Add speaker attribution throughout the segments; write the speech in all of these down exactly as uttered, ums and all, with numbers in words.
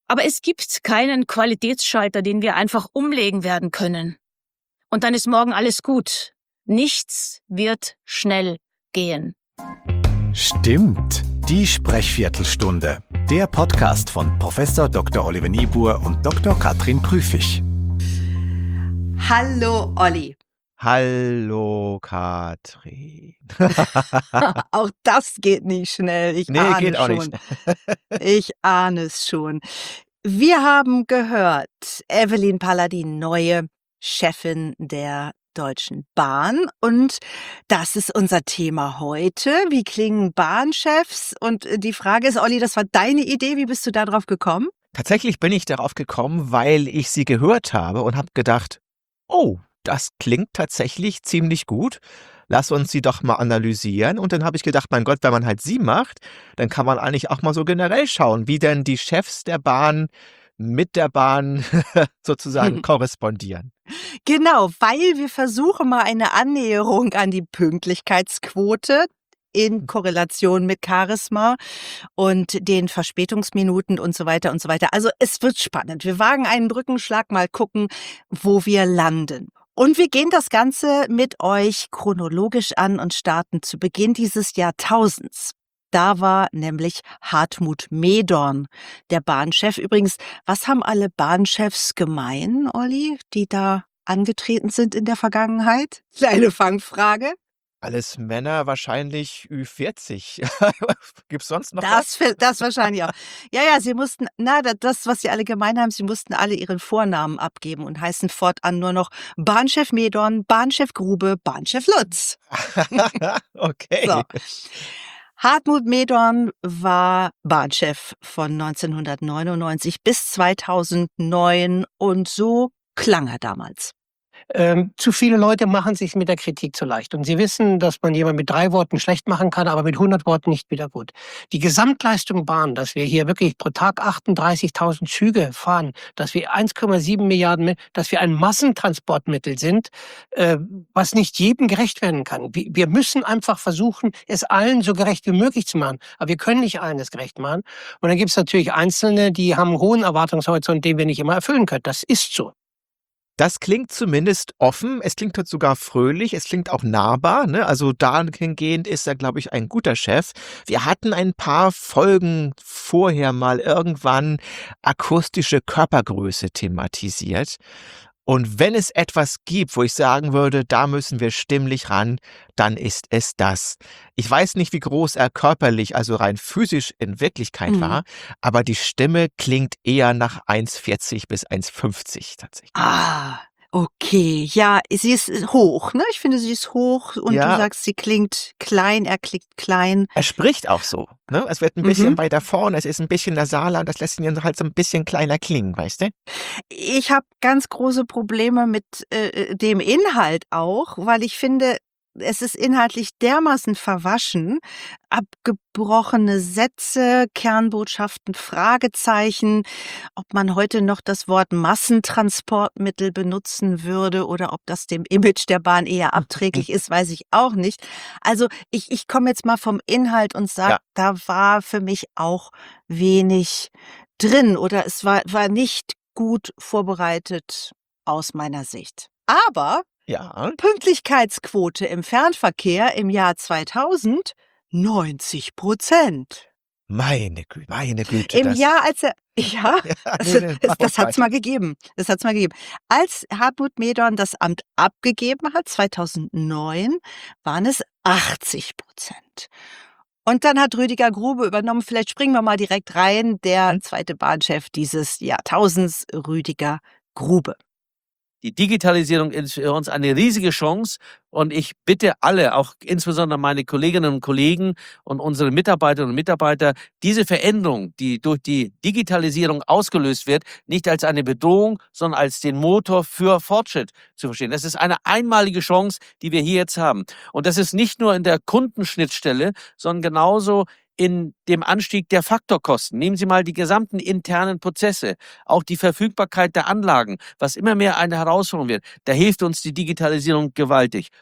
Speaker 1: Aber es gibt keinen Qualitätsschalter, den wir einfach umlegen werden können. Und dann ist morgen alles gut. Nichts wird schnell gehen.
Speaker 2: Stimmt. Die Sprechviertelstunde. Der Podcast von Professor Doktor Oliver Niebuhr und Doktor Katrin Prüfig.
Speaker 3: Hallo Olli.
Speaker 4: Hallo Katrin.
Speaker 3: Auch das geht nicht schnell. Ich
Speaker 4: Nee,
Speaker 3: ahne
Speaker 4: geht auch
Speaker 3: schon.
Speaker 4: nicht.
Speaker 3: Ich ahne es schon. Wir haben gehört, Evelyn Paladin, neue Chefin der Deutschen Bahn. Und das ist unser Thema heute. Wie klingen Bahnchefs? Und die Frage ist, Olli, das war deine Idee. Wie bist du da drauf gekommen?
Speaker 4: Tatsächlich bin ich darauf gekommen, weil ich sie gehört habe und habe gedacht, oh, das klingt tatsächlich ziemlich gut. Lass uns sie doch mal analysieren. Und dann habe ich gedacht, mein Gott, wenn man halt sie macht, dann kann man eigentlich auch mal so generell schauen, wie denn die Chefs der Bahn mit der Bahn sozusagen korrespondieren.
Speaker 3: Genau, weil wir versuchen mal eine Annäherung an die Pünktlichkeitsquote in Korrelation mit Charisma und den Verspätungsminuten und so weiter und so weiter. Also es wird spannend. Wir wagen einen Brückenschlag, mal gucken, wo wir landen. Und wir gehen das Ganze mit euch chronologisch an und starten zu Beginn dieses Jahrtausends. Da war nämlich Hartmut Medorn der Bahnchef. Übrigens, was haben alle Bahnchefs gemein, Olli, die da angetreten sind in der Vergangenheit? Kleine Fangfrage.
Speaker 4: Alles Männer, wahrscheinlich Ü vierzig. Gibt's sonst noch was?
Speaker 3: Das, das wahrscheinlich auch. Ja, ja, sie mussten, na, das, was sie alle gemein haben, sie mussten alle ihren Vornamen abgeben und heißen fortan nur noch Bahnchef Medorn, Bahnchef Grube, Bahnchef Lutz.
Speaker 4: Okay.
Speaker 3: So. Hartmut Medorn war Bahnchef von neunzehnhundertneunundneunzig bis zweitausendneun und so klang er damals.
Speaker 5: Ähm, zu viele Leute machen sich mit der Kritik zu leicht. Und sie wissen, dass man jemanden mit drei Worten schlecht machen kann, aber mit hundert Worten nicht wieder gut. Die Gesamtleistung Bahn, dass wir hier wirklich pro Tag achtunddreißigtausend Züge fahren, dass wir eins Komma sieben Milliarden, dass wir ein Massentransportmittel sind, äh, was nicht jedem gerecht werden kann. Wir, wir müssen einfach versuchen, es allen so gerecht wie möglich zu machen. Aber wir können nicht allen das gerecht machen. Und dann gibt es natürlich Einzelne, die haben einen hohen Erwartungshorizont, den wir nicht immer erfüllen können. Das ist so.
Speaker 4: Das klingt zumindest offen, es klingt halt sogar fröhlich, es klingt auch nahbar, ne? Also dahingehend ist er, glaube ich, ein guter Chef. Wir hatten ein paar Folgen vorher mal irgendwann akustische Körpergröße thematisiert. Und wenn es etwas gibt, wo ich sagen würde, da müssen wir stimmlich ran, dann ist es das. Ich weiß nicht, wie groß er körperlich, also rein physisch in Wirklichkeit
Speaker 3: Mhm.
Speaker 4: war, aber die Stimme klingt eher nach eins vierzig bis eins fünfzig tatsächlich.
Speaker 3: Ah, okay. Ja, sie ist hoch, ne? Ich finde, sie ist hoch und du
Speaker 4: Ja.
Speaker 3: sagst, sie klingt klein, er klingt klein.
Speaker 4: Er spricht auch so, ne? Es wird ein
Speaker 3: Mhm.
Speaker 4: bisschen weiter vorne, es ist ein bisschen nasaler und das lässt ihn halt so ein bisschen kleiner klingen, weißt du?
Speaker 3: Ich habe ganz große Probleme mit äh, dem Inhalt auch, weil ich finde, es ist inhaltlich dermaßen verwaschen. Abgebrochene Sätze, Kernbotschaften, Fragezeichen. Ob man heute noch das Wort Massentransportmittel benutzen würde oder ob das dem Image der Bahn eher abträglich ist, weiß ich auch nicht. Also ich, ich komme jetzt mal vom Inhalt und sage,
Speaker 4: Ja.
Speaker 3: da war für mich auch wenig drin oder es war, war nicht gut vorbereitet aus meiner Sicht. Aber
Speaker 4: Ja.
Speaker 3: Pünktlichkeitsquote im Fernverkehr im Jahr zweitausend neunzig Prozent.
Speaker 4: Meine Güte, meine Güte.
Speaker 3: Im
Speaker 4: das-
Speaker 3: Jahr, als er, ja,
Speaker 4: Ja,
Speaker 3: also,
Speaker 4: nee, nee,
Speaker 3: das,
Speaker 4: mach
Speaker 3: das
Speaker 4: mal
Speaker 3: hat's mal gegeben. Das hat's mal gegeben. Als Hartmut Medorn das Amt abgegeben hat, zweitausendneun, waren es achtzig Prozent. Und dann hat Rüdiger Grube übernommen. Vielleicht springen wir mal direkt rein. Der
Speaker 4: Mhm.
Speaker 3: zweite Bahnchef dieses Jahrtausends, Rüdiger Grube.
Speaker 6: Die Digitalisierung ist für uns eine riesige Chance und ich bitte alle, auch insbesondere meine Kolleginnen und Kollegen und unsere Mitarbeiterinnen und Mitarbeiter, diese Veränderung, die durch die Digitalisierung ausgelöst wird, nicht als eine Bedrohung, sondern als den Motor für Fortschritt zu verstehen. Das ist eine einmalige Chance, die wir hier jetzt haben. Und das ist nicht nur in der Kundenschnittstelle, sondern genauso in dem Anstieg der Faktorkosten. Nehmen Sie mal die gesamten internen Prozesse, auch die Verfügbarkeit der Anlagen, was immer mehr eine Herausforderung wird. Da hilft uns die Digitalisierung gewaltig.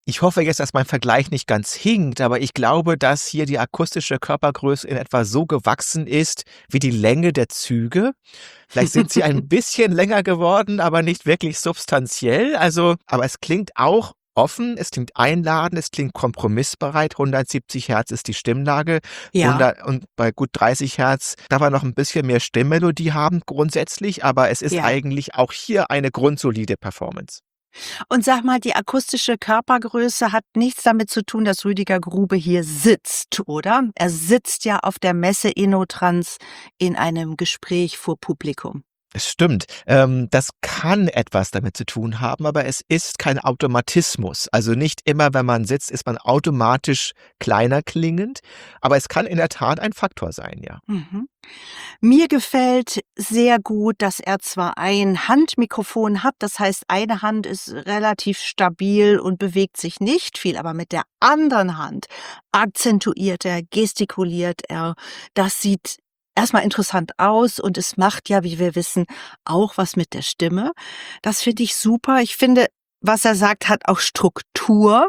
Speaker 4: Ich hoffe jetzt, dass mein Vergleich nicht ganz hinkt, aber ich glaube, dass hier die akustische Körpergröße in etwa so gewachsen ist wie die Länge der Züge. Vielleicht sind sie ein bisschen länger geworden, aber nicht wirklich substanziell. Also, aber es klingt auch offen, es klingt einladend, es klingt kompromissbereit. hundertsiebzig Hertz ist die Stimmlage.
Speaker 3: Ja.
Speaker 4: hundert und bei gut dreißig Hertz darf man noch ein bisschen mehr Stimmmelodie haben grundsätzlich, aber es ist
Speaker 3: Ja.
Speaker 4: eigentlich auch hier eine grundsolide Performance.
Speaker 3: Und sag mal, die akustische Körpergröße hat nichts damit zu tun, dass Rüdiger Grube hier sitzt, oder? Er sitzt ja auf der Messe InnoTrans in einem Gespräch vor Publikum.
Speaker 4: Es stimmt. Ähm, das kann etwas damit zu tun haben, aber es ist kein Automatismus. Also nicht immer, wenn man sitzt, ist man automatisch kleiner klingend. Aber es kann in der Tat ein Faktor sein, ja.
Speaker 3: Mhm. Mir gefällt sehr gut, dass er zwar ein Handmikrofon hat, das heißt, eine Hand ist relativ stabil und bewegt sich nicht viel, aber mit der anderen Hand akzentuiert er, gestikuliert er. Das sieht erstmal interessant aus und es macht ja, wie wir wissen, auch was mit der Stimme. Das finde ich super. Ich finde, was er sagt, hat auch Struktur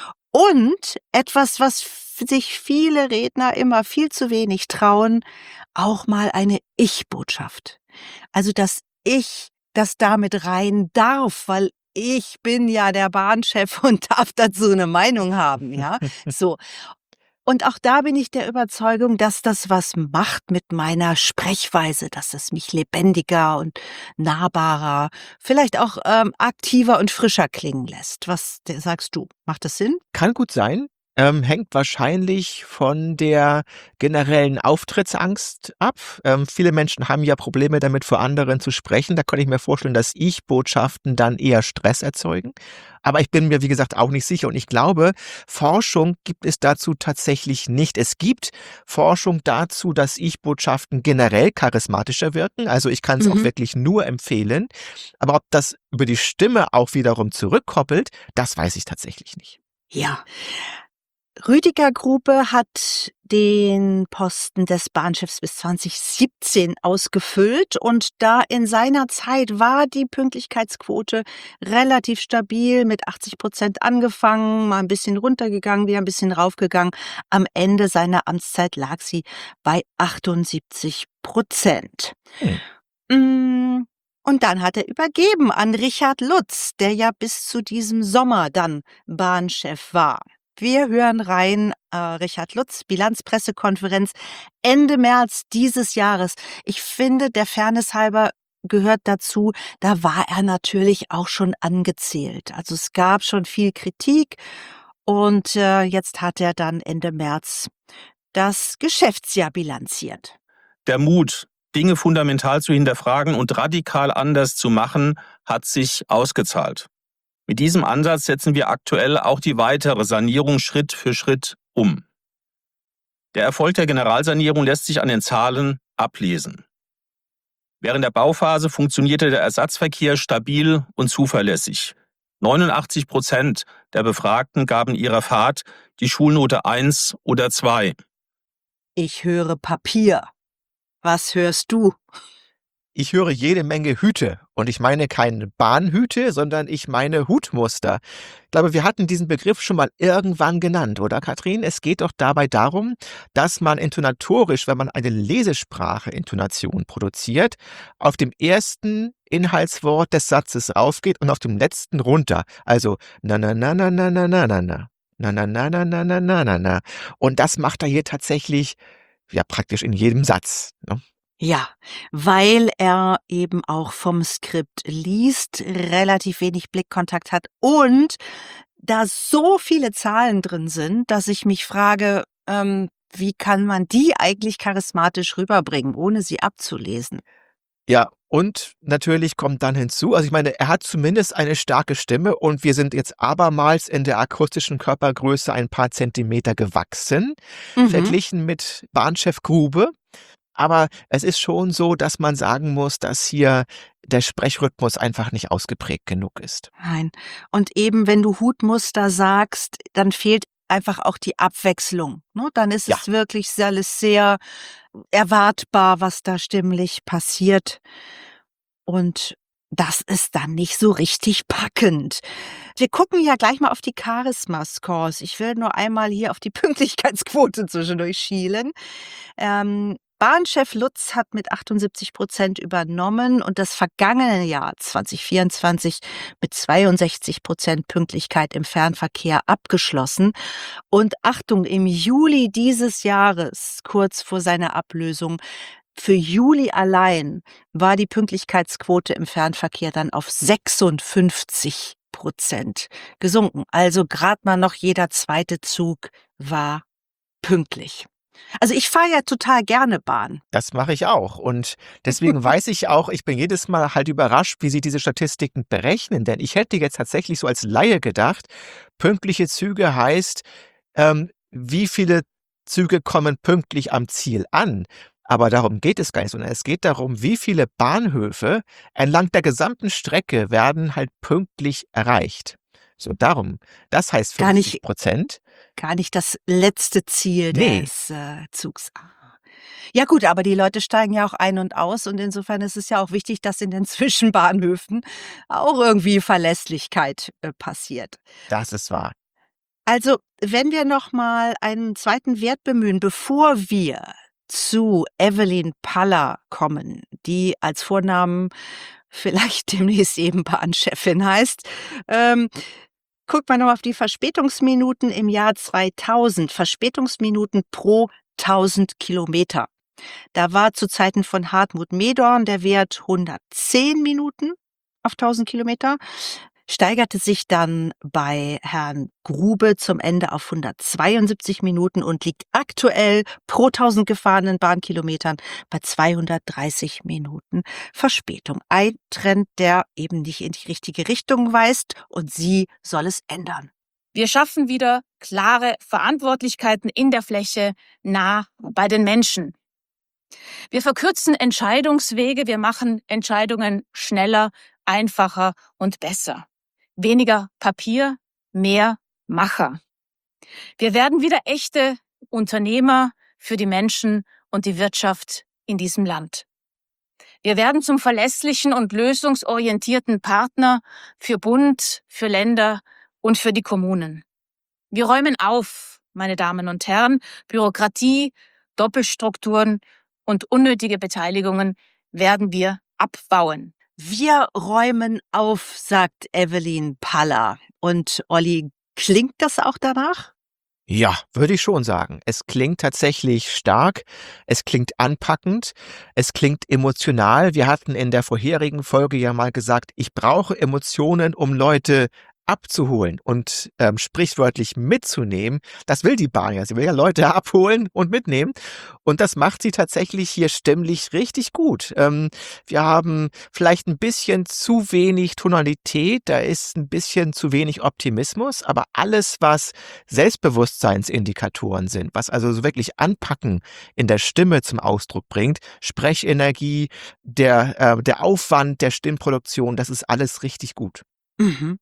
Speaker 3: und etwas, was sich viele Redner immer viel zu wenig trauen, auch mal eine Ich-Botschaft. Also, dass ich das damit rein darf, weil ich bin ja der Bahnchef und darf dazu eine Meinung haben, ja? So. Und auch da bin ich der Überzeugung, dass das was macht mit meiner Sprechweise, dass es mich lebendiger und nahbarer, vielleicht auch ähm, aktiver und frischer klingen lässt. Was d- sagst du? Macht das Sinn?
Speaker 4: Kann gut sein. Ähm, hängt wahrscheinlich von der generellen Auftrittsangst ab. Ähm, viele Menschen haben ja Probleme damit, vor anderen zu sprechen. Da kann ich mir vorstellen, dass Ich-Botschaften dann eher Stress erzeugen. Aber ich bin mir, wie gesagt, auch nicht sicher. Und ich glaube, Forschung gibt es dazu tatsächlich nicht. Es gibt Forschung dazu, dass Ich-Botschaften generell charismatischer wirken. Also ich kann es auch
Speaker 3: Mhm.
Speaker 4: wirklich nur empfehlen. Aber ob das über die Stimme auch wiederum zurückkoppelt, das weiß ich tatsächlich nicht.
Speaker 3: Ja. Rüdiger Grube hat den Posten des Bahnchefs bis zwanzig siebzehn ausgefüllt und da in seiner Zeit war die Pünktlichkeitsquote relativ stabil, mit achtzig Prozent angefangen, mal ein bisschen runtergegangen, wieder ein bisschen raufgegangen. Am Ende seiner Amtszeit lag sie bei achtundsiebzig Prozent.
Speaker 4: Hm.
Speaker 3: Mm, Und dann hat er übergeben an Richard Lutz, der ja bis zu diesem Sommer dann Bahnchef war. Wir hören rein, äh, Richard Lutz, Bilanzpressekonferenz Ende März dieses Jahres. Ich finde, der Fairness halber gehört dazu, da war er natürlich auch schon angezählt. Also es gab schon viel Kritik und äh, jetzt hat er dann Ende März das Geschäftsjahr bilanziert.
Speaker 7: Der Mut, Dinge fundamental zu hinterfragen und radikal anders zu machen, hat sich ausgezahlt. Mit diesem Ansatz setzen wir aktuell auch die weitere Sanierung Schritt für Schritt um. Der Erfolg der Generalsanierung lässt sich an den Zahlen ablesen. Während der Bauphase funktionierte der Ersatzverkehr stabil und zuverlässig. neunundachtzig Prozent der Befragten gaben ihrer Fahrt die Schulnote eins oder zwei.
Speaker 3: Ich höre Papier. Was hörst du?
Speaker 4: Ich höre jede Menge Hüte und ich meine keine Bahnhüte, sondern ich meine Hutmuster. Ich glaube, wir hatten diesen Begriff schon mal irgendwann genannt, oder Katrin? Es geht doch dabei darum, dass man intonatorisch, wenn man eine Lesesprache-Intonation produziert, auf dem ersten Inhaltswort des Satzes raufgeht und auf dem letzten runter. Also na na na na na na na na na na na na na na na na na na. Und das macht er hier tatsächlich ja praktisch in jedem Satz, ne?
Speaker 3: Ja, weil er eben auch vom Skript liest, relativ wenig Blickkontakt hat und da so viele Zahlen drin sind, dass ich mich frage, ähm, wie kann man die eigentlich charismatisch rüberbringen, ohne sie abzulesen?
Speaker 4: Ja, und natürlich kommt dann hinzu, also ich meine, er hat zumindest eine starke Stimme und wir sind jetzt abermals in der akustischen Körpergröße ein paar Zentimeter gewachsen,
Speaker 3: Mhm.
Speaker 4: verglichen mit Bahnchef Grube. Aber es ist schon so, dass man sagen muss, dass hier der Sprechrhythmus einfach nicht ausgeprägt genug ist.
Speaker 3: Nein. Und eben, wenn du Hutmuster sagst, dann fehlt einfach auch die Abwechslung. Ne? Dann ist
Speaker 4: Ja.
Speaker 3: es wirklich alles sehr erwartbar, was da stimmlich passiert. Und das ist dann nicht so richtig packend. Wir gucken ja gleich mal auf die Charisma-Scores. Ich will nur einmal hier auf die Pünktlichkeitsquote zwischendurch schielen. Ähm, Bahnchef Lutz hat mit achtundsiebzig Prozent übernommen und das vergangene Jahr zwanzig vierundzwanzig mit zweiundsechzig Prozent Pünktlichkeit im Fernverkehr abgeschlossen. Und Achtung, im Juli dieses Jahres, kurz vor seiner Ablösung, für Juli allein war die Pünktlichkeitsquote im Fernverkehr dann auf sechsundfünfzig Prozent gesunken. Also gerade mal noch jeder zweite Zug war pünktlich. Also ich fahre ja total gerne Bahn.
Speaker 4: Das mache ich auch. Und deswegen weiß ich auch, ich bin jedes Mal halt überrascht, wie sie diese Statistiken berechnen. Denn ich hätte jetzt tatsächlich so als Laie gedacht, pünktliche Züge heißt, ähm, wie viele Züge kommen pünktlich am Ziel an. Aber darum geht es gar nicht, sondern es geht darum, wie viele Bahnhöfe entlang der gesamten Strecke werden halt pünktlich erreicht. So, darum. Das heißt
Speaker 3: Gar nicht-
Speaker 4: fünfzig Prozent.
Speaker 3: Gar nicht das letzte Ziel
Speaker 4: Nee.
Speaker 3: des äh, Zugs. Ah. Ja gut, aber die Leute steigen ja auch ein und aus und insofern ist es ja auch wichtig, dass in den Zwischenbahnhöfen auch irgendwie Verlässlichkeit äh, passiert.
Speaker 4: Das ist wahr.
Speaker 3: Also, wenn wir noch mal einen zweiten Wert bemühen, bevor wir zu Evelyn Paller kommen, die als Vornamen vielleicht demnächst eben Bahnchefin heißt, ähm, guckt man noch auf die Verspätungsminuten im Jahr zweitausend. Verspätungsminuten pro tausend Kilometer. Da war zu Zeiten von Hartmut Medorn der Wert hundertzehn Minuten auf tausend Kilometer, steigerte sich dann bei Herrn Grube zum Ende auf hundertzweiundsiebzig Minuten und liegt aktuell pro tausend gefahrenen Bahnkilometern bei zweihundertdreißig Minuten Verspätung. Ein Trend, der eben nicht in die richtige Richtung weist und sie soll es ändern.
Speaker 1: Wir schaffen wieder klare Verantwortlichkeiten in der Fläche nah bei den Menschen. Wir verkürzen Entscheidungswege, wir machen Entscheidungen schneller, einfacher und besser. Weniger Papier, mehr Macher. Wir werden wieder echte Unternehmer für die Menschen und die Wirtschaft in diesem Land. Wir werden zum verlässlichen und lösungsorientierten Partner für Bund, für Länder und für die Kommunen. Wir räumen auf, meine Damen und Herren, Bürokratie, Doppelstrukturen und unnötige Beteiligungen werden wir abbauen.
Speaker 3: Wir räumen auf, sagt Evelyn Paller. Und Olli, klingt das auch danach?
Speaker 4: Ja, würde ich schon sagen. Es klingt tatsächlich stark, es klingt anpackend, es klingt emotional. Wir hatten in der vorherigen Folge ja mal gesagt, ich brauche Emotionen, um Leute abzuholen und ähm, sprichwörtlich mitzunehmen. Das will die Bahn ja. Sie will ja Leute abholen und mitnehmen. Und das macht sie tatsächlich hier stimmlich richtig gut. Ähm, wir haben vielleicht ein bisschen zu wenig Tonalität, da ist ein bisschen zu wenig Optimismus, aber alles, was Selbstbewusstseinsindikatoren sind, was also so wirklich Anpacken in der Stimme zum Ausdruck bringt, Sprechenergie, der, äh, der Aufwand der Stimmproduktion, das ist alles richtig gut.
Speaker 3: Mhm.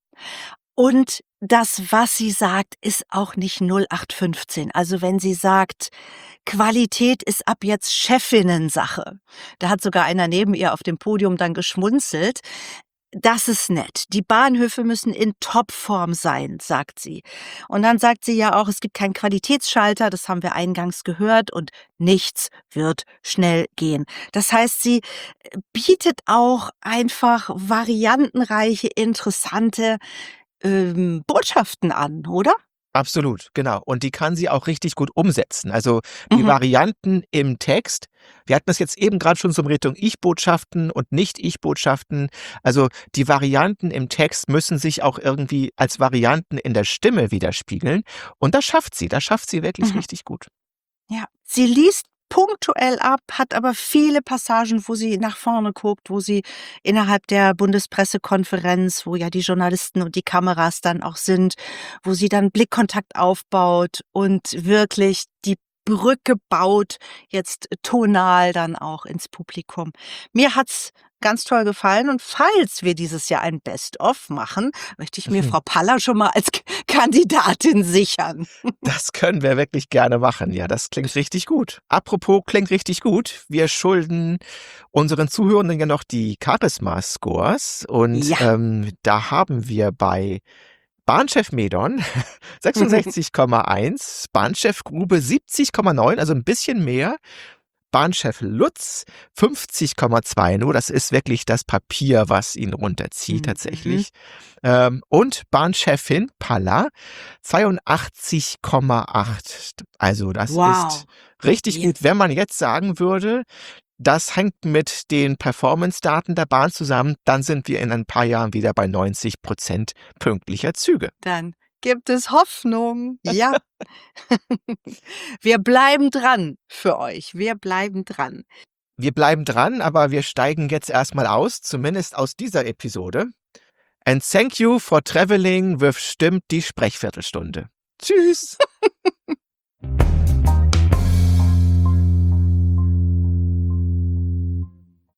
Speaker 3: Und das, was sie sagt, ist auch nicht null acht fünfzehn. Also wenn sie sagt, Qualität ist ab jetzt Chefinnensache. Da hat sogar einer neben ihr auf dem Podium dann geschmunzelt. Das ist nett. Die Bahnhöfe müssen in Topform sein, sagt sie. Und dann sagt sie ja auch, es gibt keinen Qualitätsschalter, das haben wir eingangs gehört, und nichts wird schnell gehen. Das heißt, sie bietet auch einfach variantenreiche, interessante ähm, Botschaften an, oder?
Speaker 4: Absolut, genau. Und die kann sie auch richtig gut umsetzen. Also die
Speaker 3: Mhm.
Speaker 4: Varianten im Text, wir hatten das jetzt eben gerade schon so in Richtung Ich-Botschaften und Nicht-Ich-Botschaften. Also die Varianten im Text müssen sich auch irgendwie als Varianten in der Stimme widerspiegeln. Und das schafft sie, das schafft sie wirklich
Speaker 3: Mhm.
Speaker 4: richtig gut.
Speaker 3: Ja, sie liest punktuell ab, hat aber viele Passagen, wo sie nach vorne guckt, wo sie innerhalb der Bundespressekonferenz, wo ja die Journalisten und die Kameras dann auch sind, wo sie dann Blickkontakt aufbaut und wirklich die Brücke baut, jetzt tonal dann auch ins Publikum. Mir hat's ganz toll gefallen und falls wir dieses Jahr ein Best-of machen, möchte ich mir
Speaker 4: Mhm.
Speaker 3: Frau Paller schon mal als K- Kandidatin sichern.
Speaker 4: Das können wir wirklich gerne machen. Ja, das klingt richtig gut. Apropos klingt richtig gut. Wir schulden unseren Zuhörenden ja noch die Charisma-Scores. Und
Speaker 3: Ja.
Speaker 4: ähm, da haben wir bei Bahnchef Medon sechsundsechzig Komma eins, Bahnchef Grube siebzig Komma neun, also ein bisschen mehr. Bahnchef Lutz fünfzig Komma zwei nur, das ist wirklich das Papier, was ihn runterzieht
Speaker 3: Mhm.
Speaker 4: tatsächlich. Ähm, und Bahnchefin Palla zweiundachtzig Komma acht. Also das
Speaker 3: Wow.
Speaker 4: ist richtig
Speaker 3: Ja.
Speaker 4: gut. Wenn man jetzt sagen würde, das hängt mit den Performance-Daten der Bahn zusammen, dann sind wir in ein paar Jahren wieder bei neunzig Prozent pünktlicher Züge.
Speaker 3: Dann gibt es Hoffnung. Ja. Wir bleiben dran für euch. Wir bleiben dran.
Speaker 4: Wir bleiben dran, aber wir steigen jetzt erstmal aus, zumindest aus dieser Episode. And thank you for traveling with Stimmt die Sprechviertelstunde. Tschüss.